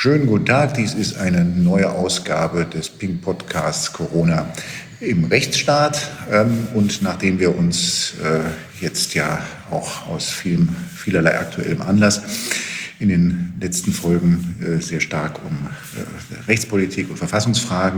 Schönen guten Tag, dies ist eine neue Ausgabe des Pink Podcasts Corona im Rechtsstaat. Und nachdem wir uns jetzt ja auch aus vielerlei aktuellem Anlass in den letzten Folgen sehr stark um Rechtspolitik und Verfassungsfragen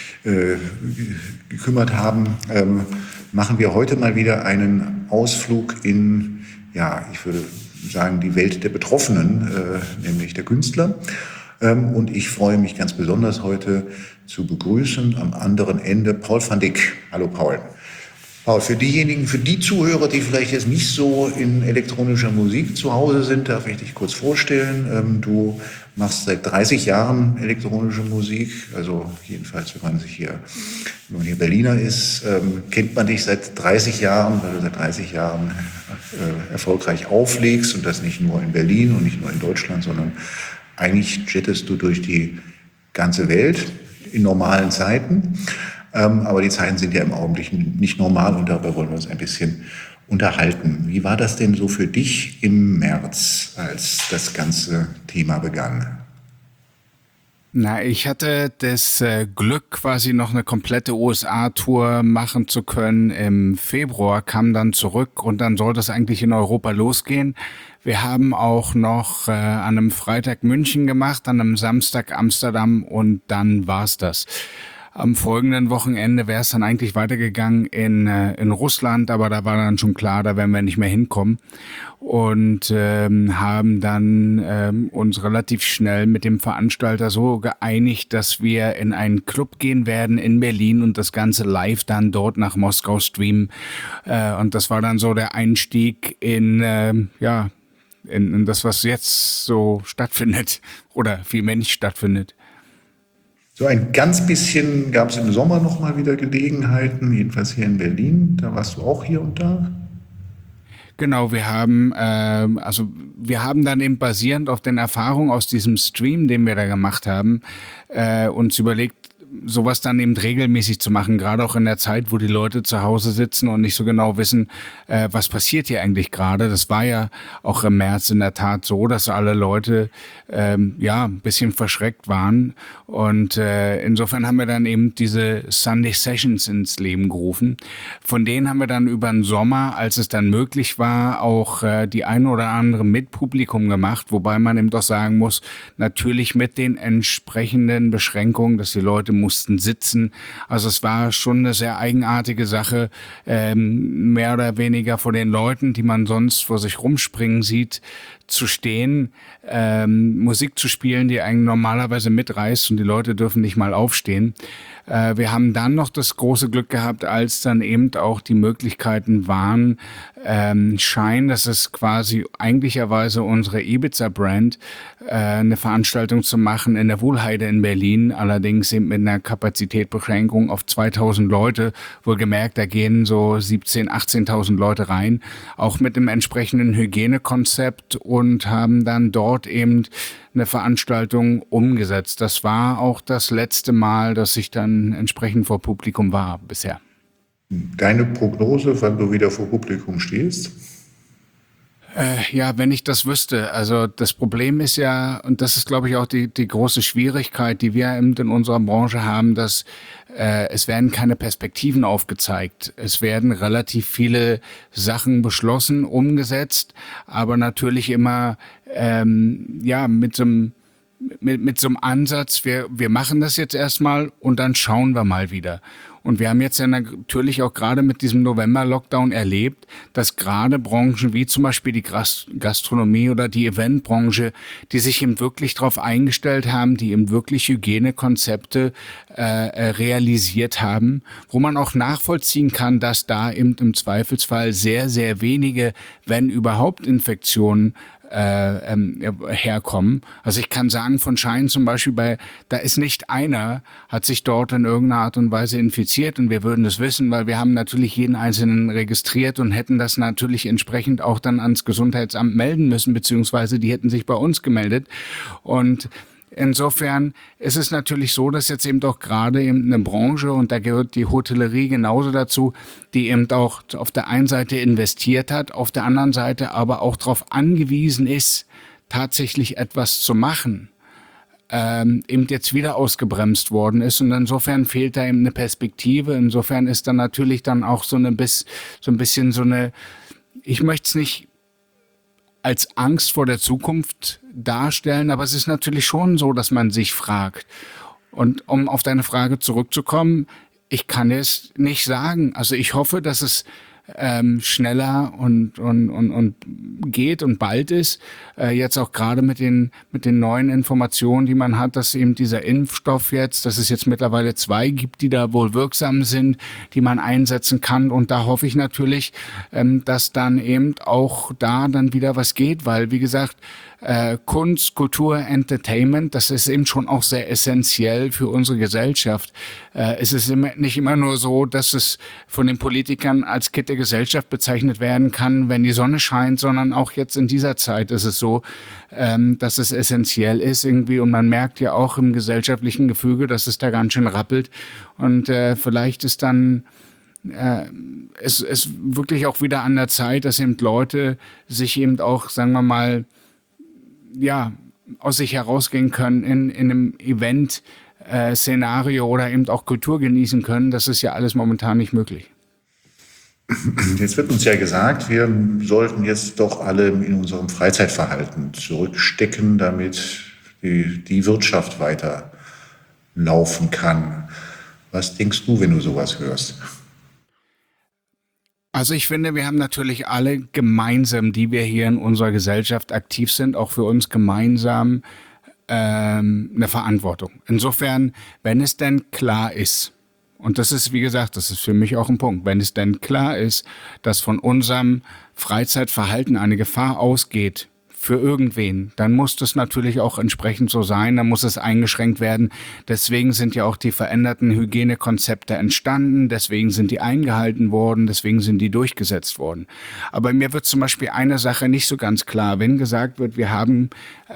gekümmert haben, machen wir heute mal wieder einen Ausflug in, ja, ich würde sagen, die Welt der Betroffenen, nämlich der Künstler. Und ich freue mich ganz besonders heute zu begrüßen am anderen Ende Paul van Dyck. Hallo Paul. Paul, für die Zuhörer, die vielleicht jetzt nicht so in elektronischer Musik zu Hause sind, darf ich dich kurz vorstellen. Du machst seit 30 Jahren elektronische Musik, also jedenfalls, wenn man hier Berliner ist, kennt man dich seit 30 Jahren, weil du seit 30 Jahren erfolgreich auflegst und das nicht nur in Berlin und nicht nur in Deutschland, sondern eigentlich jettest du durch die ganze Welt in normalen Zeiten. Aber die Zeiten sind ja im Augenblick nicht normal und darüber wollen wir uns ein bisschen unterhalten. Wie war das denn so für dich im März, als das ganze Thema begann? Na, ich hatte das Glück, quasi noch eine komplette USA-Tour machen zu können. Im Februar kam dann zurück und dann sollte es eigentlich in Europa losgehen. Wir haben auch noch an einem Freitag München gemacht, an einem Samstag Amsterdam und dann war's das. Am folgenden Wochenende wäre es dann eigentlich weitergegangen in Russland, aber da war dann schon klar, da werden wir nicht mehr hinkommen und haben dann uns relativ schnell mit dem Veranstalter so geeinigt, dass wir in einen Club gehen werden in Berlin und das Ganze live dann dort nach Moskau streamen. Und das war dann so der Einstieg in das, was jetzt so stattfindet oder vielmehr nicht stattfindet. So ein ganz bisschen gab es im Sommer noch mal wieder Gelegenheiten, jedenfalls hier in Berlin. Da warst du auch hier und da. Genau, wir haben dann eben basierend auf den Erfahrungen aus diesem Stream, den wir da gemacht haben, uns überlegt, sowas dann eben regelmäßig zu machen, gerade auch in der Zeit, wo die Leute zu Hause sitzen und nicht so genau wissen, was passiert hier eigentlich gerade. Das war ja auch im März in der Tat so, dass alle Leute ein bisschen verschreckt waren und insofern haben wir dann eben diese Sunday Sessions ins Leben gerufen. Von denen haben wir dann über den Sommer, als es dann möglich war, auch die eine oder andere mit Publikum gemacht, wobei man eben doch sagen muss, natürlich mit den entsprechenden Beschränkungen, dass die Leute mussten sitzen. Also es war schon eine sehr eigenartige Sache, mehr oder weniger vor den Leuten, die man sonst vor sich rumspringen sieht, zu stehen, Musik zu spielen, die einen normalerweise mitreißt und die Leute dürfen nicht mal aufstehen. Wir haben dann noch das große Glück gehabt, als dann eben auch die Möglichkeiten waren, Shine, das ist quasi eigentlicherweise unsere Ibiza-Brand, eine Veranstaltung zu machen in der Wuhlheide in Berlin, allerdings eben mit einer Kapazitätsbeschränkung auf 2000 Leute. Wohlgemerkt, da gehen so 17.000, 18.000 Leute rein, auch mit dem entsprechenden Hygienekonzept und haben dann dort eben eine Veranstaltung umgesetzt. Das war auch das letzte Mal, dass ich dann entsprechend vor Publikum war bisher. Deine Prognose, wann du wieder vor Publikum stehst? Wenn ich das wüsste. Also das Problem ist ja, und das ist, glaube ich, auch die große Schwierigkeit, die wir eben in unserer Branche haben, dass es werden keine Perspektiven aufgezeigt. Es werden relativ viele Sachen beschlossen, umgesetzt, aber natürlich immer mit so einem Ansatz, wir machen das jetzt erstmal und dann schauen wir mal wieder. Und wir haben jetzt ja natürlich auch gerade mit diesem November-Lockdown erlebt, dass gerade Branchen wie zum Beispiel die Gastronomie oder die Eventbranche, die sich eben wirklich darauf eingestellt haben, die eben wirklich Hygienekonzepte realisiert haben, wo man auch nachvollziehen kann, dass da eben im Zweifelsfall sehr, sehr wenige, wenn überhaupt, Infektionen herkommen. Also ich kann sagen, von Shine zum Beispiel, da ist nicht einer, hat sich dort in irgendeiner Art und Weise infiziert und wir würden das wissen, weil wir haben natürlich jeden Einzelnen registriert und hätten das natürlich entsprechend auch dann ans Gesundheitsamt melden müssen, beziehungsweise die hätten sich bei uns gemeldet. Und insofern ist es natürlich so, dass jetzt eben doch gerade eben eine Branche, und da gehört die Hotellerie genauso dazu, die eben auch auf der einen Seite investiert hat, auf der anderen Seite aber auch darauf angewiesen ist, tatsächlich etwas zu machen. eben jetzt wieder ausgebremst worden ist. Und insofern fehlt da eben eine Perspektive. Insofern ist dann natürlich dann auch so ein bisschen so eine, ich möchte es nicht als Angst vor der Zukunft darstellen, aber es ist natürlich schon so, dass man sich fragt. Und um auf deine Frage zurückzukommen, ich kann es nicht sagen. Also ich hoffe, dass es schneller und geht und bald ist. Jetzt auch gerade mit den neuen Informationen, die man hat, dass eben dieser Impfstoff jetzt, dass es jetzt mittlerweile 2 gibt, die da wohl wirksam sind, die man einsetzen kann. Und da hoffe ich natürlich, dass dann eben auch da dann wieder was geht, weil, wie gesagt, Kunst, Kultur, Entertainment, das ist eben schon auch sehr essentiell für unsere Gesellschaft. Es ist nicht immer nur so, dass es von den Politikern als Kitt der Gesellschaft bezeichnet werden kann, wenn die Sonne scheint, sondern auch jetzt in dieser Zeit ist es so, dass es essentiell ist irgendwie, und man merkt ja auch im gesellschaftlichen Gefüge, dass es da ganz schön rappelt, und vielleicht ist dann es wirklich auch wieder an der Zeit, dass eben Leute sich eben auch, sagen wir mal, ja, aus sich herausgehen können in einem Event-Szenario oder eben auch Kultur genießen können. Das ist ja alles momentan nicht möglich. Jetzt wird uns ja gesagt, wir sollten jetzt doch alle in unserem Freizeitverhalten zurückstecken, damit die Wirtschaft weiter laufen kann. Was denkst du, wenn du sowas hörst? Also ich finde, wir haben natürlich alle gemeinsam, die wir hier in unserer Gesellschaft aktiv sind, auch für uns gemeinsam eine Verantwortung. Insofern, wenn es denn klar ist, und das ist, wie gesagt, das ist für mich auch ein Punkt, wenn es denn klar ist, dass von unserem Freizeitverhalten eine Gefahr ausgeht für irgendwen, dann muss das natürlich auch entsprechend so sein, dann muss es eingeschränkt werden. Deswegen sind ja auch die veränderten Hygienekonzepte entstanden, deswegen sind die eingehalten worden, deswegen sind die durchgesetzt worden. Aber mir wird zum Beispiel eine Sache nicht so ganz klar, wenn gesagt wird, wir haben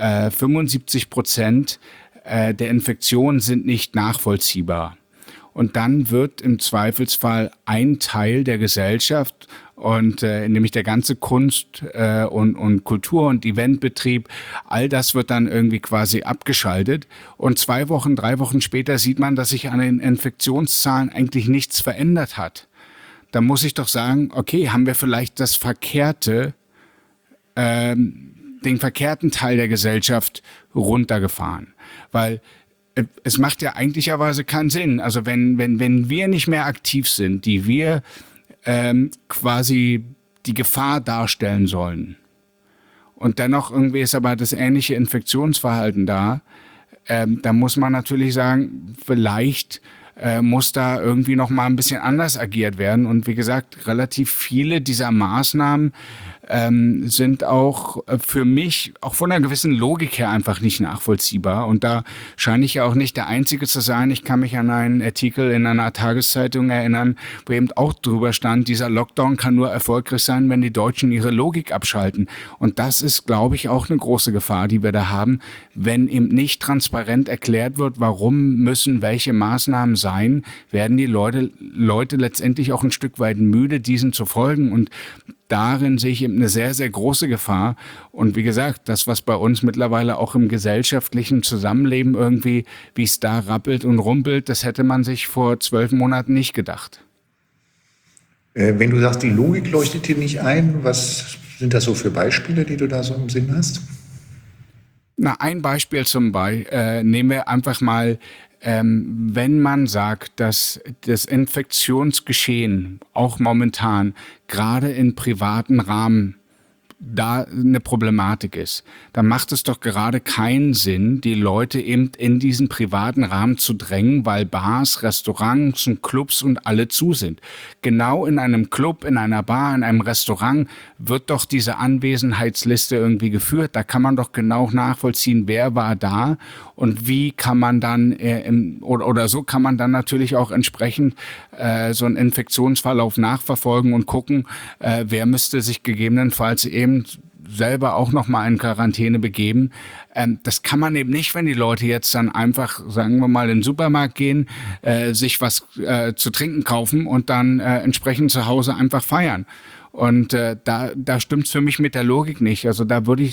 75% der Infektionen sind nicht nachvollziehbar. Und dann wird im Zweifelsfall ein Teil der Gesellschaft, und nämlich der ganze Kunst- und Kultur- und Eventbetrieb, all das wird dann irgendwie quasi abgeschaltet. Und 2 Wochen, 3 Wochen später sieht man, dass sich an den Infektionszahlen eigentlich nichts verändert hat. Da muss ich doch sagen, okay, haben wir vielleicht den verkehrten Teil der Gesellschaft runtergefahren. Weil es macht ja eigentlicherweise keinen Sinn. Also wenn wir nicht mehr aktiv sind, die wir quasi die Gefahr darstellen sollen, und dennoch irgendwie ist aber das ähnliche Infektionsverhalten da, da muss man natürlich sagen, vielleicht muss da irgendwie noch mal ein bisschen anders agiert werden. Und wie gesagt, relativ viele dieser Maßnahmen sind auch für mich auch von einer gewissen Logik her einfach nicht nachvollziehbar. Und da scheine ich ja auch nicht der Einzige zu sein. Ich kann mich an einen Artikel in einer Tageszeitung erinnern, wo eben auch drüber stand, dieser Lockdown kann nur erfolgreich sein, wenn die Deutschen ihre Logik abschalten. Und das ist, glaube ich, auch eine große Gefahr, die wir da haben, wenn eben nicht transparent erklärt wird, warum müssen welche Maßnahmen sein, werden die Leute letztendlich auch ein Stück weit müde, diesen zu folgen. Und darin sehe ich eben eine sehr, sehr große Gefahr. Und wie gesagt, das, was bei uns mittlerweile auch im gesellschaftlichen Zusammenleben irgendwie, wie es da rappelt und rumpelt, das hätte man sich vor 12 Monaten nicht gedacht. Wenn du sagst, die Logik leuchtet dir nicht ein, was sind das so für Beispiele, die du da so im Sinn hast? Na, ein Beispiel nehmen wir einfach mal, wenn man sagt, dass das Infektionsgeschehen auch momentan gerade in privaten Rahmen da eine Problematik ist, dann macht es doch gerade keinen Sinn, die Leute eben in diesen privaten Rahmen zu drängen, weil Bars, Restaurants und Clubs und alle zu sind. Genau in einem Club, in einer Bar, in einem Restaurant wird doch diese Anwesenheitsliste irgendwie geführt. Da kann man doch genau nachvollziehen, wer war da und wie kann man dann, oder so kann man dann natürlich auch entsprechend so einen Infektionsverlauf nachverfolgen und gucken, wer müsste sich gegebenenfalls eben selber auch noch mal in Quarantäne begeben. Das kann man eben nicht, wenn die Leute jetzt dann einfach, sagen wir mal, in den Supermarkt gehen, sich was zu trinken kaufen und dann entsprechend zu Hause einfach feiern. Und da stimmt's für mich mit der Logik nicht. Also da würde ich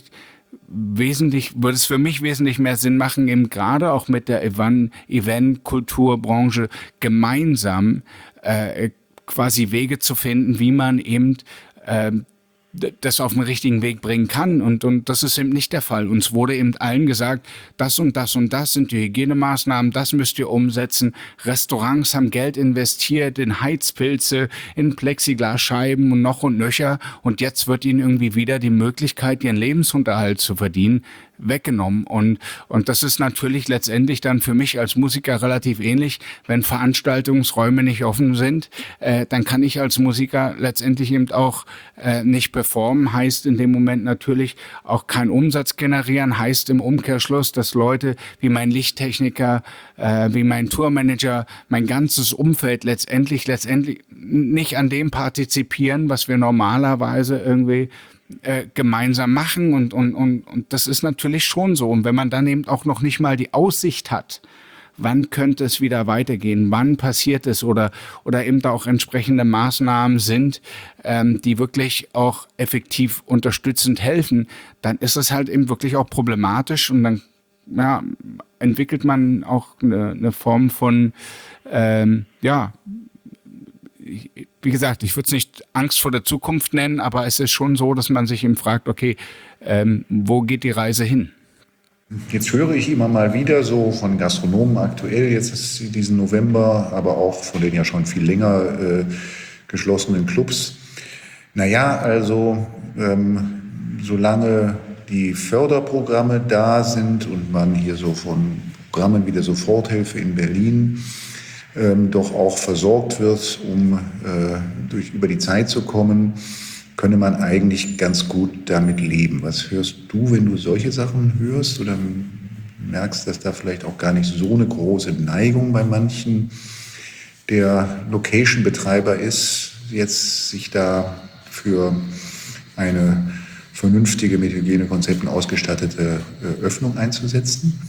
würde es für mich wesentlich mehr Sinn machen, eben gerade auch mit der Event-Kulturbranche gemeinsam quasi Wege zu finden, wie man eben das auf den richtigen Weg bringen kann. Und das ist eben nicht der Fall. Uns wurde eben allen gesagt, das und das und das sind die Hygienemaßnahmen, das müsst ihr umsetzen. Restaurants haben Geld investiert in Heizpilze, in Plexiglasscheiben und nöcher. Und jetzt wird ihnen irgendwie wieder die Möglichkeit, ihren Lebensunterhalt zu verdienen, weggenommen. Und das ist natürlich letztendlich dann für mich als Musiker relativ ähnlich. Wenn Veranstaltungsräume nicht offen sind, dann kann ich als Musiker letztendlich eben auch nicht performen. Heißt in dem Moment natürlich auch keinen Umsatz generieren. Heißt im Umkehrschluss, dass Leute wie mein Lichttechniker, wie mein Tourmanager, mein ganzes Umfeld letztendlich nicht an dem partizipieren, was wir normalerweise irgendwie gemeinsam machen und das ist natürlich schon so. Und wenn man dann eben auch noch nicht mal die Aussicht hat, wann könnte es wieder weitergehen, wann passiert es oder eben da auch entsprechende Maßnahmen sind, die wirklich auch effektiv unterstützend helfen, dann ist es halt eben wirklich auch problematisch und dann entwickelt man auch eine Form von wie gesagt, ich würde es nicht Angst vor der Zukunft nennen, aber es ist schon so, dass man sich eben fragt, okay, wo geht die Reise hin? Jetzt höre ich immer mal wieder so von Gastronomen aktuell, jetzt ist diesen November, aber auch von den ja schon viel länger geschlossenen Clubs. Naja, also solange die Förderprogramme da sind und man hier so von Programmen wie der Soforthilfe in Berlin doch auch versorgt wird, um über die Zeit zu kommen, könne man eigentlich ganz gut damit leben. Was hörst du, wenn du solche Sachen hörst oder merkst, dass da vielleicht auch gar nicht so eine große Neigung bei manchen der Location-Betreiber ist, jetzt sich da für eine vernünftige, mit Hygienekonzepten ausgestattete Öffnung einzusetzen?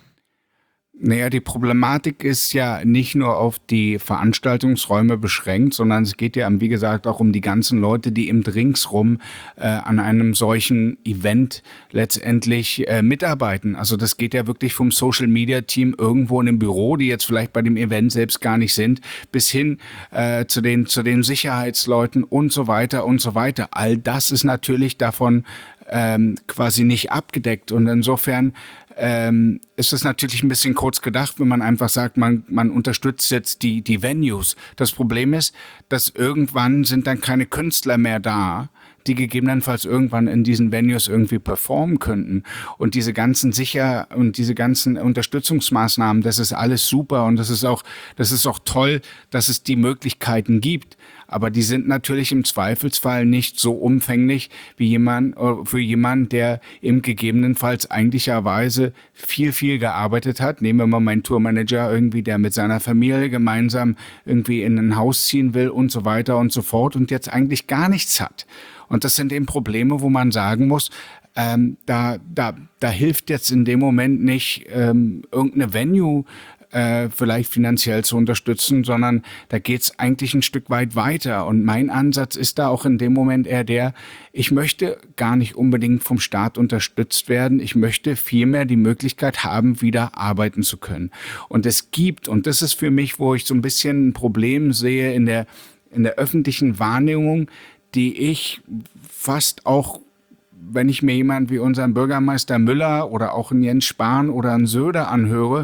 Naja, die Problematik ist ja nicht nur auf die Veranstaltungsräume beschränkt, sondern es geht ja, wie gesagt, auch um die ganzen Leute, die eben ringsrum an einem solchen Event letztendlich mitarbeiten. Also das geht ja wirklich vom Social-Media-Team irgendwo in einem Büro, die jetzt vielleicht bei dem Event selbst gar nicht sind, bis hin zu den Sicherheitsleuten und so weiter und so weiter. All das ist natürlich davon quasi nicht abgedeckt und insofern ist es natürlich ein bisschen kurz gedacht, wenn man einfach sagt, man unterstützt jetzt die Venues. Das Problem ist, dass irgendwann sind dann keine Künstler mehr da, die gegebenenfalls irgendwann in diesen Venues irgendwie performen könnten. Und diese ganzen diese ganzen Unterstützungsmaßnahmen, das ist alles super und das ist auch toll, dass es die Möglichkeiten gibt. Aber die sind natürlich im Zweifelsfall nicht so umfänglich wie für jemanden, der eben gegebenenfalls eigentlicherweise viel gearbeitet hat. Nehmen wir mal meinen Tourmanager irgendwie, der mit seiner Familie gemeinsam irgendwie in ein Haus ziehen will und so weiter und so fort und jetzt eigentlich gar nichts hat. Und das sind eben Probleme, wo man sagen muss, da hilft jetzt in dem Moment nicht irgendeine Venue vielleicht finanziell zu unterstützen, sondern da geht's eigentlich ein Stück weit weiter. Und mein Ansatz ist da auch in dem Moment eher ich möchte gar nicht unbedingt vom Staat unterstützt werden. Ich möchte vielmehr die Möglichkeit haben, wieder arbeiten zu können. Und es gibt, und das ist für mich, wo ich so ein bisschen ein Problem sehe in der öffentlichen Wahrnehmung, die ich fast auch, wenn ich mir jemanden wie unseren Bürgermeister Müller oder auch einen Jens Spahn oder einen Söder anhöre,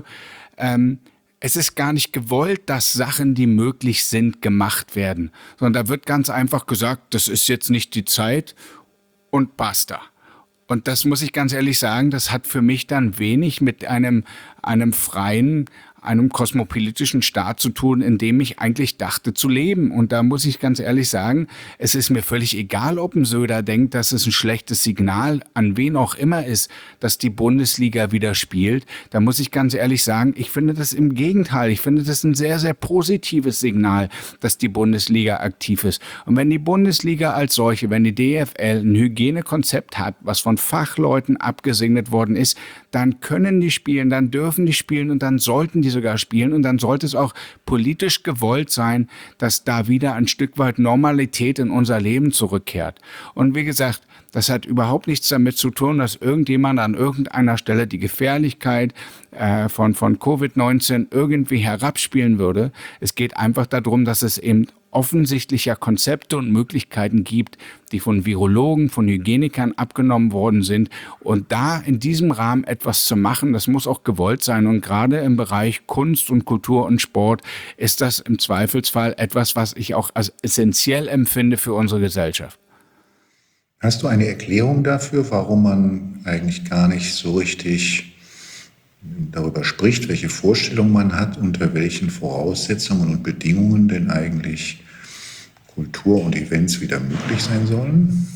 es ist gar nicht gewollt, dass Sachen, die möglich sind, gemacht werden. Sondern da wird ganz einfach gesagt, das ist jetzt nicht die Zeit und basta. Und das muss ich ganz ehrlich sagen, das hat für mich dann wenig mit einem freien, einem kosmopolitischen Staat zu tun, in dem ich eigentlich dachte zu leben. Und da muss ich ganz ehrlich sagen, es ist mir völlig egal, ob ein Söder denkt, dass es ein schlechtes Signal an wen auch immer ist, dass die Bundesliga wieder spielt. Da muss ich ganz ehrlich sagen, ich finde das im Gegenteil. Ich finde das ein sehr, sehr positives Signal, dass die Bundesliga aktiv ist. Und wenn die Bundesliga als solche, wenn die DFL ein Hygienekonzept hat, was von Fachleuten abgesegnet worden ist, dann können die spielen, dann dürfen die spielen und dann sollten die sogar spielen und dann sollte es auch politisch gewollt sein, dass da wieder ein Stück weit Normalität in unser Leben zurückkehrt. Und wie gesagt, das hat überhaupt nichts damit zu tun, dass irgendjemand an irgendeiner Stelle die Gefährlichkeit von Covid-19 irgendwie herabspielen würde. Es geht einfach darum, dass es eben offensichtlicher Konzepte und Möglichkeiten gibt, die von Virologen, von Hygienikern abgenommen worden sind. Und da in diesem Rahmen etwas zu machen, das muss auch gewollt sein. Und gerade im Bereich Kunst und Kultur und Sport ist das im Zweifelsfall etwas, was ich auch als essentiell empfinde für unsere Gesellschaft. Hast du eine Erklärung dafür, warum man eigentlich gar nicht so richtig darüber spricht, welche Vorstellungen man hat, unter welchen Voraussetzungen und Bedingungen denn eigentlich Kultur und Events wieder möglich sein sollen?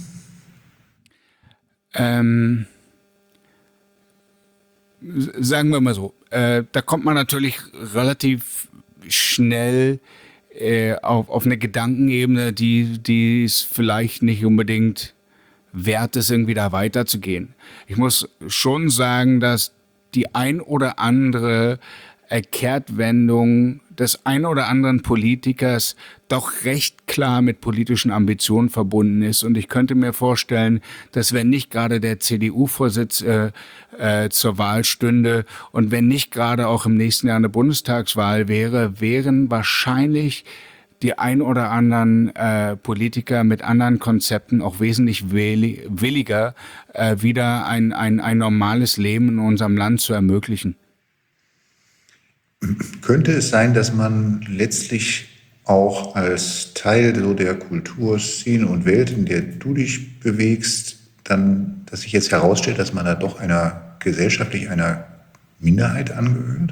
Sagen wir mal so, da kommt man natürlich relativ schnell auf eine Gedankenebene, die es vielleicht nicht unbedingt wert ist, irgendwie da weiterzugehen. Ich muss schon sagen, dass die ein oder andere Kehrtwendung des ein oder anderen Politikers doch recht klar mit politischen Ambitionen verbunden ist. Und ich könnte mir vorstellen, dass wenn nicht gerade der CDU-Vorsitz zur Wahl stünde und wenn nicht gerade auch im nächsten Jahr eine Bundestagswahl wäre, wären wahrscheinlich die ein oder anderen Politiker mit anderen Konzepten auch wesentlich williger, wieder ein normales Leben in unserem Land zu ermöglichen. Könnte es sein, dass man letztlich auch als Teil so der Kulturszene und Welt, in der du dich bewegst, dann, dass sich jetzt herausstellt, dass man da doch gesellschaftlich einer Minderheit angehört?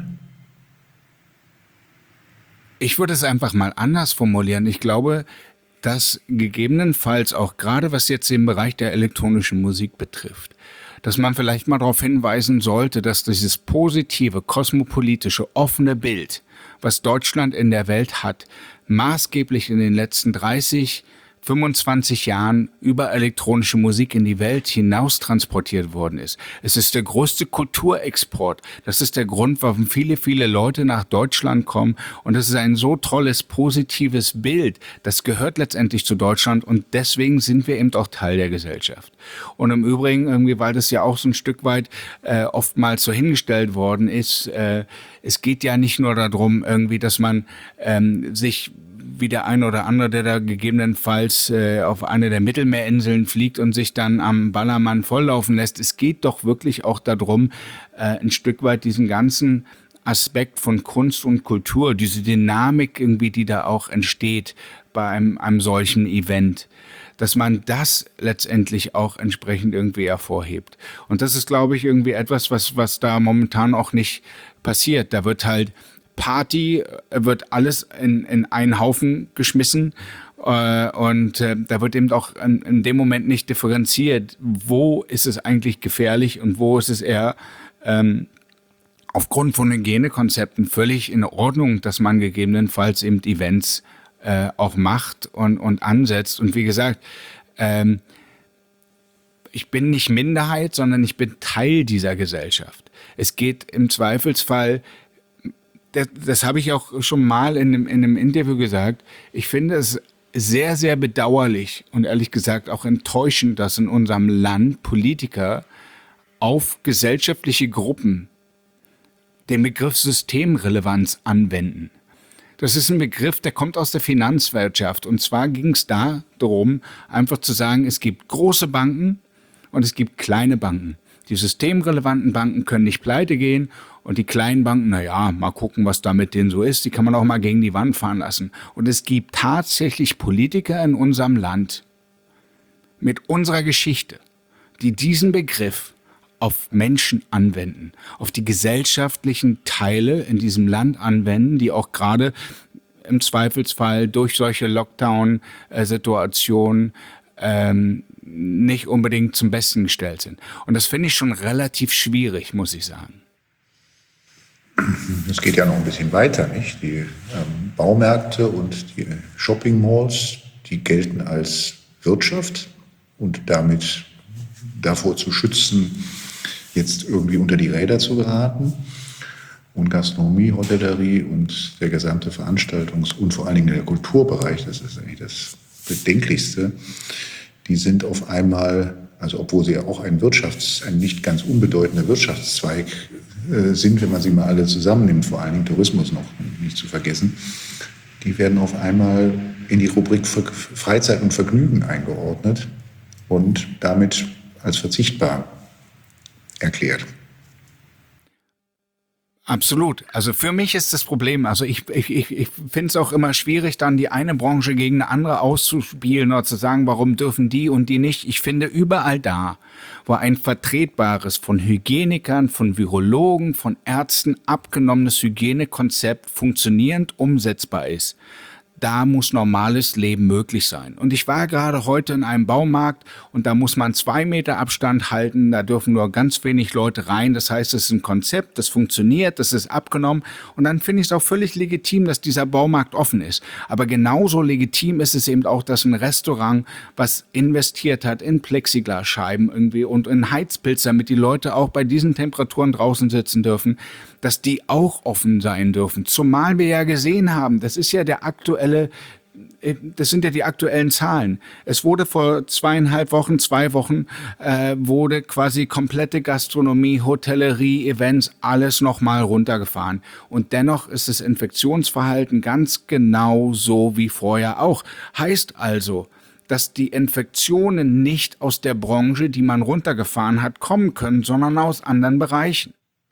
Ich würde es einfach mal anders formulieren. Ich glaube, dass gegebenenfalls auch gerade was jetzt den Bereich der elektronischen Musik betrifft, dass man vielleicht mal darauf hinweisen sollte, dass dieses positive, kosmopolitische, offene Bild, was Deutschland in der Welt hat, maßgeblich in den letzten 30, 25 Jahren über elektronische Musik in die Welt hinaus transportiert worden ist. Es ist der größte Kulturexport. Das ist der Grund, warum viele, viele Leute nach Deutschland kommen. Und es ist ein so tolles, positives Bild. Das gehört letztendlich zu Deutschland und deswegen sind wir eben auch Teil der Gesellschaft. Und im Übrigen, irgendwie, weil das ja auch so ein Stück weit oftmals so hingestellt worden ist, es geht ja nicht nur darum, irgendwie, dass man sich wie der ein oder andere, der da gegebenenfalls auf eine der Mittelmeerinseln fliegt und sich dann am Ballermann volllaufen lässt. Es geht doch wirklich auch darum, ein Stück weit diesen ganzen Aspekt von Kunst und Kultur, diese Dynamik irgendwie, die da auch entsteht bei einem solchen Event, dass man das letztendlich auch entsprechend irgendwie hervorhebt. Und das ist, glaube ich, irgendwie etwas, was da momentan auch nicht passiert. Da wird halt Party, wird alles in einen Haufen geschmissen und da wird eben auch in dem Moment nicht differenziert, wo ist es eigentlich gefährlich und wo ist es eher aufgrund von Hygienekonzepten völlig in Ordnung, dass man gegebenenfalls eben Events auch macht und ansetzt. Und wie gesagt, ich bin nicht Minderheit, sondern ich bin Teil dieser Gesellschaft. Es geht im Zweifelsfall, das habe ich auch schon mal in einem Interview gesagt, ich finde es sehr, sehr bedauerlich und ehrlich gesagt auch enttäuschend, dass in unserem Land Politiker auf gesellschaftliche Gruppen den Begriff Systemrelevanz anwenden. Das ist ein Begriff, der kommt aus der Finanzwirtschaft. Und zwar ging es da darum, einfach zu sagen, es gibt große Banken und es gibt kleine Banken. Die systemrelevanten Banken können nicht pleite gehen und die kleinen Banken, naja, mal gucken, was da mit denen so ist. Die kann man auch mal gegen die Wand fahren lassen. Und es gibt tatsächlich Politiker in unserem Land mit unserer Geschichte, die diesen Begriff auf Menschen anwenden, auf die gesellschaftlichen Teile in diesem Land anwenden, die auch gerade im Zweifelsfall durch solche Lockdown-Situationen nicht unbedingt zum Besten gestellt sind. Und das finde ich schon relativ schwierig, muss ich sagen. Es geht ja noch ein bisschen weiter, nicht? Die Baumärkte und die Shopping-Malls, die gelten als Wirtschaft und damit davor zu schützen, jetzt irgendwie unter die Räder zu geraten. Und Gastronomie, Hotellerie und der gesamte und vor allen Dingen der Kulturbereich, das ist eigentlich das Bedenklichste, die sind auf einmal, also obwohl sie ja auch ein nicht ganz unbedeutender Wirtschaftszweig sind, wenn man sie mal alle zusammennimmt, vor allen Dingen Tourismus noch nicht zu vergessen, die werden auf einmal in die Rubrik Freizeit und Vergnügen eingeordnet und damit als verzichtbar erklärt. Absolut. Also für mich ist das Problem, also ich finde es auch immer schwierig, dann die eine Branche gegen eine andere auszuspielen oder zu sagen, warum dürfen die und die nicht. Ich finde überall da, wo ein vertretbares, von Hygienikern, von Virologen, von Ärzten abgenommenes Hygienekonzept funktionierend umsetzbar ist, da muss normales Leben möglich sein. Und ich war gerade heute in einem Baumarkt und da muss man 2 Meter Abstand halten, da dürfen nur ganz wenig Leute rein. Das heißt, es ist ein Konzept, das funktioniert, das ist abgenommen. Und dann finde ich es auch völlig legitim, dass dieser Baumarkt offen ist. Aber genauso legitim ist es eben auch, dass ein Restaurant, was investiert hat in Plexiglasscheiben irgendwie und in Heizpilz, damit die Leute auch bei diesen Temperaturen draußen sitzen dürfen, dass die auch offen sein dürfen. Zumal wir ja gesehen haben, das sind ja die aktuellen Zahlen. Es wurde vor 2 Wochen, wurde quasi komplette Gastronomie, Hotellerie, Events, alles nochmal runtergefahren. Und dennoch ist das Infektionsverhalten ganz genau so wie vorher auch. Heißt also, dass die Infektionen nicht aus der Branche, die man runtergefahren hat, kommen können, sondern aus anderen Bereichen.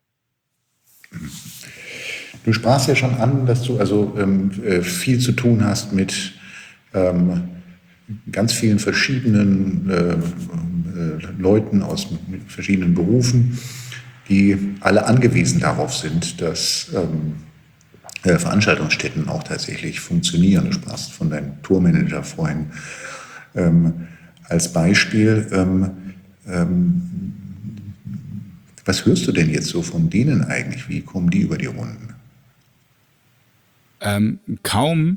Du sprachst ja schon an, dass du viel zu tun hast mit ganz vielen verschiedenen Leuten mit verschiedenen Berufen, die alle angewiesen darauf sind, dass Veranstaltungsstätten auch tatsächlich funktionieren. Du sprachst von deinem Tourmanager vorhin als Beispiel. Was hörst du denn jetzt so von denen eigentlich? Wie kommen die über die Runden? Kaum.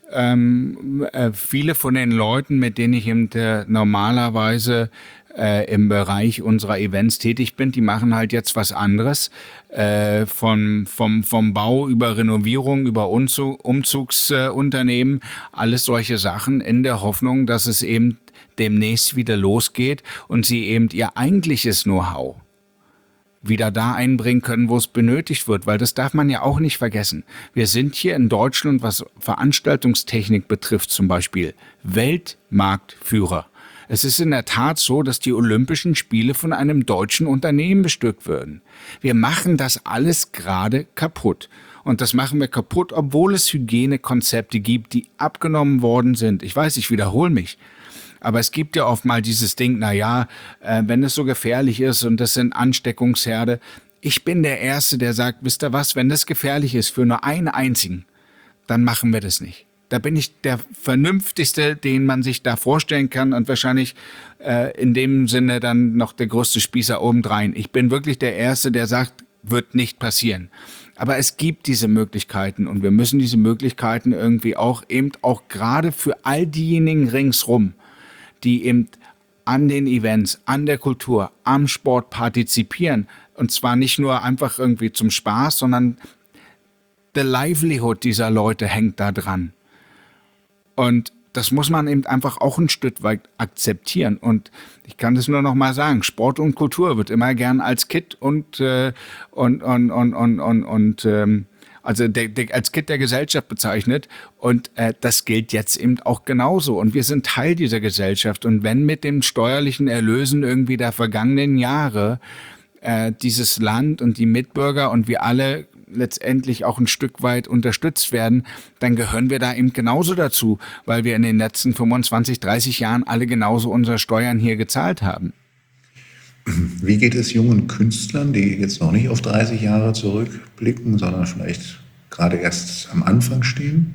Viele von den Leuten, mit denen ich eben normalerweise im Bereich unserer Events tätig bin, die machen halt jetzt was anderes. Vom Bau über Renovierung, über Umzugsunternehmen, alles solche Sachen in der Hoffnung, dass es eben demnächst wieder losgeht und sie eben ihr eigentliches Know-how wieder da einbringen können, wo es benötigt wird, weil das darf man ja auch nicht vergessen. Wir sind hier in Deutschland, was Veranstaltungstechnik betrifft zum Beispiel, Weltmarktführer. Es ist in der Tat so, dass die Olympischen Spiele von einem deutschen Unternehmen bestückt würden. Wir machen das alles gerade kaputt. Und das machen wir kaputt, obwohl es Hygienekonzepte gibt, die abgenommen worden sind. Ich weiß, ich wiederhole mich. Aber es gibt ja oft mal dieses Ding, wenn es so gefährlich ist und das sind Ansteckungsherde. Ich bin der Erste, der sagt, wisst ihr was, wenn das gefährlich ist für nur einen einzigen, dann machen wir das nicht. Da bin ich der Vernünftigste, den man sich da vorstellen kann und wahrscheinlich in dem Sinne dann noch der größte Spießer obendrein. Ich bin wirklich der Erste, der sagt, wird nicht passieren. Aber es gibt diese Möglichkeiten und wir müssen diese Möglichkeiten irgendwie auch gerade für all diejenigen ringsrum, die eben an den Events, an der Kultur, am Sport partizipieren. Und zwar nicht nur einfach irgendwie zum Spaß, sondern the livelihood dieser Leute hängt da dran. Und das muss man eben einfach auch ein Stück weit akzeptieren. Und ich kann das nur noch mal sagen, Sport und Kultur wird immer gern als Kit als Kit der Gesellschaft bezeichnet. Und das gilt jetzt eben auch genauso. Und wir sind Teil dieser Gesellschaft. Und wenn mit den steuerlichen Erlösen irgendwie der vergangenen Jahre dieses Land und die Mitbürger und wir alle letztendlich auch ein Stück weit unterstützt werden, dann gehören wir da eben genauso dazu, weil wir in den letzten 25, 30 Jahren alle genauso unsere Steuern hier gezahlt haben. Wie geht es jungen Künstlern, die jetzt noch nicht auf 30 Jahre zurückblicken, sondern vielleicht gerade erst am Anfang stehen?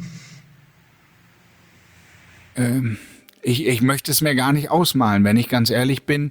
Ich möchte es mir gar nicht ausmalen. Wenn ich ganz ehrlich bin,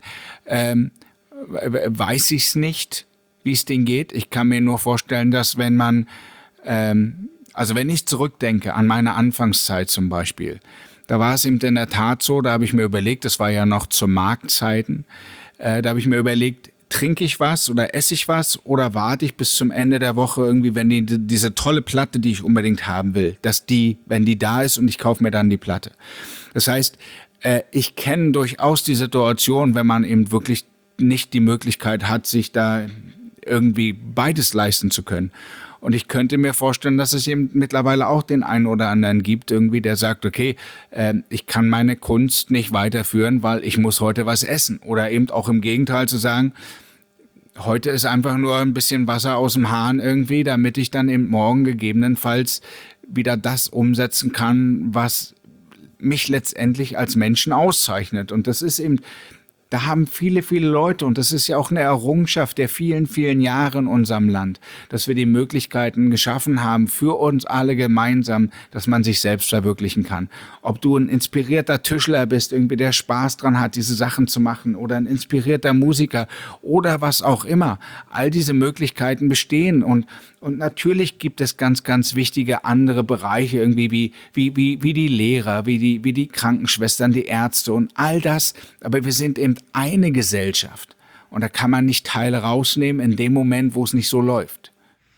weiß ich es nicht, wie es denen geht. Ich kann mir nur vorstellen, dass wenn ich zurückdenke an meine Anfangszeit zum Beispiel, da war es eben in der Tat so, da habe ich mir überlegt, das war ja noch zu Marktzeiten, da habe ich mir überlegt, trinke ich was oder esse ich was oder warte ich bis zum Ende der Woche irgendwie, wenn diese tolle Platte, die ich unbedingt haben will, wenn die da ist und ich kaufe mir dann die Platte. Das heißt, ich kenne durchaus die Situation, wenn man eben wirklich nicht die Möglichkeit hat, sich da irgendwie beides leisten zu können. Und ich könnte mir vorstellen, dass es eben mittlerweile auch den einen oder anderen gibt, irgendwie, der sagt, okay, ich kann meine Kunst nicht weiterführen, weil ich muss heute was essen. Oder eben auch im Gegenteil zu sagen, heute ist einfach nur ein bisschen Wasser aus dem Hahn irgendwie, damit ich dann eben morgen gegebenenfalls wieder das umsetzen kann, was mich letztendlich als Menschen auszeichnet. Und das ist eben, da haben viele, viele Leute, und das ist ja auch eine Errungenschaft der vielen, vielen Jahre in unserem Land, dass wir die Möglichkeiten geschaffen haben, für uns alle gemeinsam, dass man sich selbst verwirklichen kann. Ob du ein inspirierter Tischler bist, irgendwie der Spaß dran hat, diese Sachen zu machen, oder ein inspirierter Musiker oder was auch immer. All diese Möglichkeiten bestehen, und natürlich gibt es ganz, ganz wichtige andere Bereiche, irgendwie wie die Lehrer, wie die Krankenschwestern, die Ärzte und all das. Aber wir sind eben eine Gesellschaft. Und da kann man nicht Teile rausnehmen in dem Moment, wo es nicht so läuft.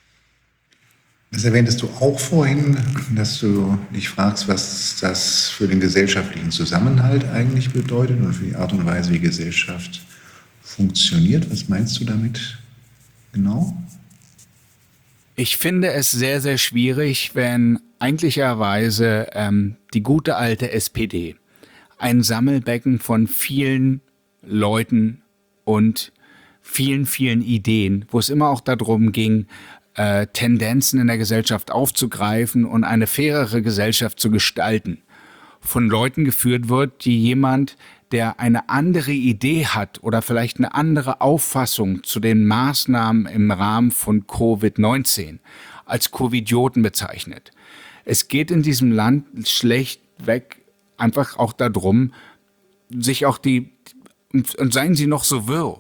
Das erwähntest du auch vorhin, dass du dich fragst, was das für den gesellschaftlichen Zusammenhalt eigentlich bedeutet und für die Art und Weise, wie Gesellschaft funktioniert. Was meinst du damit genau? Ich finde es sehr, sehr schwierig, wenn eigentlicherweise die gute alte SPD ein Sammelbecken von vielen Leuten und vielen, vielen Ideen, wo es immer auch darum ging, Tendenzen in der Gesellschaft aufzugreifen und eine fairere Gesellschaft zu gestalten, von Leuten geführt wird, die jemand, der eine andere Idee hat oder vielleicht eine andere Auffassung zu den Maßnahmen im Rahmen von Covid-19 als Covidioten bezeichnet. Es geht in diesem Land schlechtweg einfach auch darum, sich auch und seien sie noch so wirr,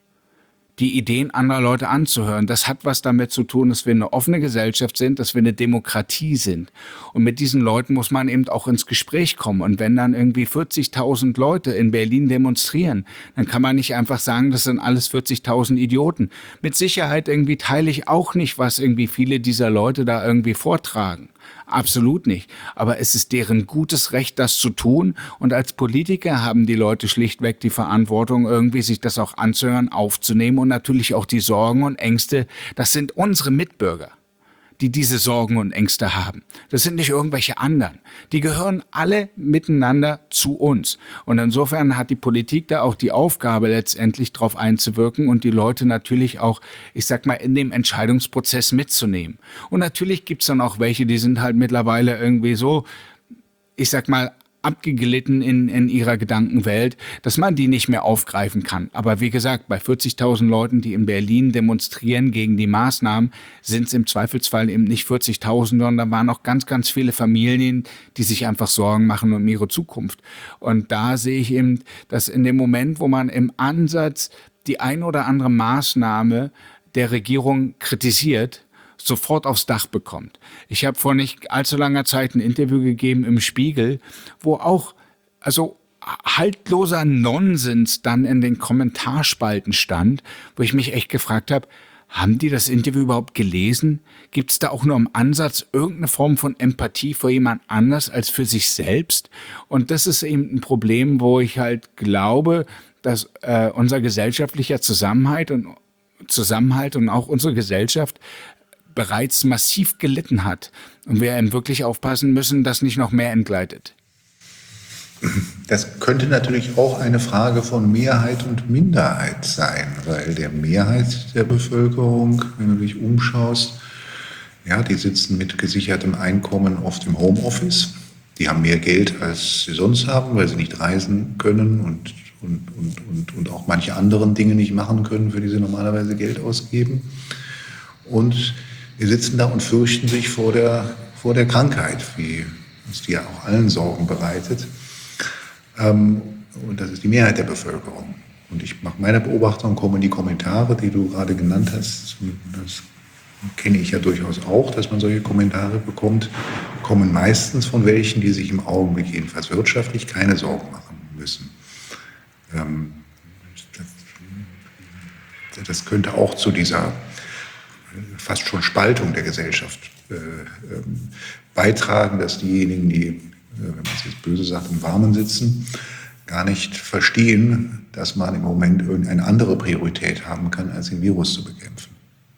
die Ideen anderer Leute anzuhören. Das hat was damit zu tun, dass wir eine offene Gesellschaft sind, dass wir eine Demokratie sind. Und mit diesen Leuten muss man eben auch ins Gespräch kommen. Und wenn dann irgendwie 40.000 Leute in Berlin demonstrieren, dann kann man nicht einfach sagen, das sind alles 40.000 Idioten. Mit Sicherheit irgendwie teile ich auch nicht, was irgendwie viele dieser Leute da irgendwie vortragen. Absolut nicht. Aber es ist deren gutes Recht, das zu tun. Und als Politiker haben die Leute schlichtweg die Verantwortung, irgendwie sich das auch anzuhören, aufzunehmen und natürlich auch die Sorgen und Ängste. Das sind unsere Mitbürger, die diese Sorgen und Ängste haben. Das sind nicht irgendwelche anderen. Die gehören alle miteinander zu uns. Und insofern hat die Politik da auch die Aufgabe, letztendlich darauf einzuwirken und die Leute natürlich auch, ich sag mal, in dem Entscheidungsprozess mitzunehmen. Und natürlich gibt's dann auch welche, die sind halt mittlerweile irgendwie so, ich sag mal, abgeglitten in ihrer Gedankenwelt, dass man die nicht mehr aufgreifen kann. Aber wie gesagt, bei 40.000 Leuten, die in Berlin demonstrieren gegen die Maßnahmen, sind es im Zweifelsfall eben nicht 40.000, sondern da waren auch ganz, ganz viele Familien, die sich einfach Sorgen machen um ihre Zukunft. Und da sehe ich eben, dass in dem Moment, wo man im Ansatz die ein oder andere Maßnahme der Regierung kritisiert, sofort aufs Dach bekommt. Ich habe vor nicht allzu langer Zeit ein Interview gegeben im Spiegel, wo auch haltloser Nonsens dann in den Kommentarspalten stand, wo ich mich echt gefragt habe, haben die das Interview überhaupt gelesen? Gibt es da auch nur im Ansatz irgendeine Form von Empathie für jemand anders als für sich selbst? Und das ist eben ein Problem, wo ich halt glaube, dass unser gesellschaftlicher Zusammenhalt und auch unsere Gesellschaft bereits massiv gelitten hat und wir eben wirklich aufpassen müssen, dass nicht noch mehr entgleitet. Das könnte natürlich auch eine Frage von Mehrheit und Minderheit sein, weil der Mehrheit der Bevölkerung, wenn du dich umschaust, ja, die sitzen mit gesichertem Einkommen oft im Homeoffice. Die haben mehr Geld, als sie sonst haben, weil sie nicht reisen können und auch manche anderen Dinge nicht machen können, für die sie normalerweise Geld ausgeben. Und wir sitzen da und fürchten sich vor der Krankheit, wie uns die ja auch allen Sorgen bereitet. Und das ist die Mehrheit der Bevölkerung. Und nach meiner Beobachtung kommen die Kommentare, die du gerade genannt hast, das kenne ich ja durchaus auch, dass man solche Kommentare bekommt, kommen meistens von welchen, die sich im Augenblick jedenfalls wirtschaftlich keine Sorgen machen müssen. das könnte auch zu dieser fast schon Spaltung der Gesellschaft beitragen, dass diejenigen, die, wenn man es jetzt böse sagt, im Warmen sitzen, gar nicht verstehen, dass man im Moment irgendeine andere Priorität haben kann, als den Virus zu bekämpfen.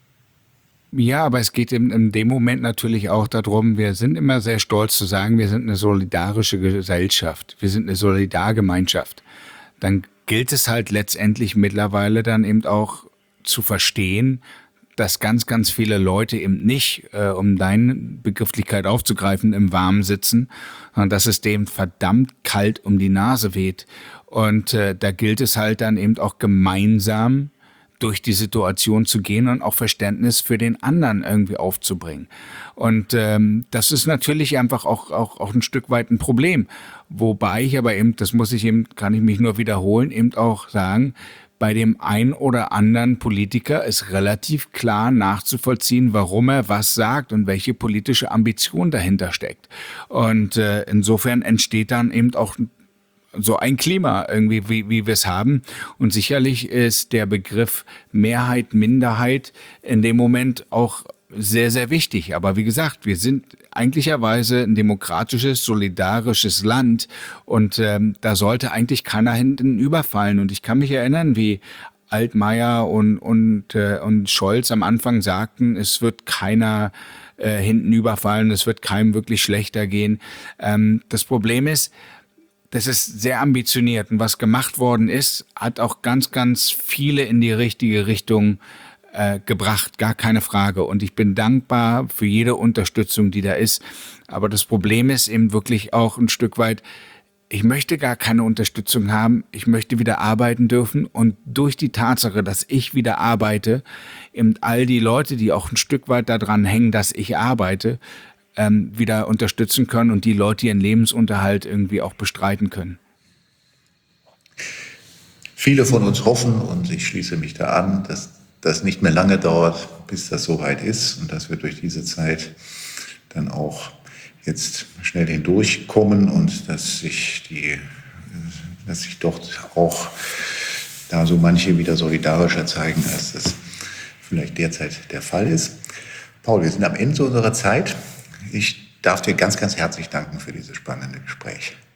Ja, aber es geht in dem Moment natürlich auch darum, wir sind immer sehr stolz zu sagen, wir sind eine solidarische Gesellschaft, wir sind eine Solidargemeinschaft. Dann gilt es halt letztendlich mittlerweile dann eben auch zu verstehen, dass ganz, ganz viele Leute eben nicht, um deine Begrifflichkeit aufzugreifen, im Warmen sitzen, sondern dass es dem verdammt kalt um die Nase weht. Und da gilt es halt dann eben auch gemeinsam durch die Situation zu gehen und auch Verständnis für den anderen irgendwie aufzubringen. Und das ist natürlich einfach auch ein Stück weit ein Problem. Wobei ich aber eben, kann ich mich nur wiederholen, eben auch sagen, bei dem einen oder anderen Politiker ist relativ klar nachzuvollziehen, warum er was sagt und welche politische Ambition dahinter steckt. Und insofern entsteht dann eben auch so ein Klima irgendwie, wie wir es haben. Und sicherlich ist der Begriff Mehrheit, Minderheit in dem Moment auch sehr, sehr wichtig. Aber wie gesagt, wir sind eigentlicherweise ein demokratisches, solidarisches Land und da sollte eigentlich keiner hinten überfallen. Und ich kann mich erinnern, wie Altmaier und Scholz am Anfang sagten, es wird keiner hinten überfallen, es wird keinem wirklich schlechter gehen. Das Problem ist, das ist sehr ambitioniert und was gemacht worden ist, hat auch ganz, ganz viele in die richtige Richtung gebracht, gar keine Frage. Und ich bin dankbar für jede Unterstützung, die da ist. Aber das Problem ist eben wirklich auch ein Stück weit, ich möchte gar keine Unterstützung haben, ich möchte wieder arbeiten dürfen und durch die Tatsache, dass ich wieder arbeite, eben all die Leute, die auch ein Stück weit daran hängen, dass ich arbeite, wieder unterstützen können und die Leute ihren Lebensunterhalt irgendwie auch bestreiten können. Viele von uns hoffen, und ich schließe mich da an, dass das nicht mehr lange dauert, bis das soweit ist und dass wir durch diese Zeit dann auch jetzt schnell hindurchkommen und dass sich dort auch da so manche wieder solidarischer zeigen, als das vielleicht derzeit der Fall ist. Paul, wir sind am Ende unserer Zeit. Ich darf dir ganz, ganz herzlich danken für dieses spannende Gespräch.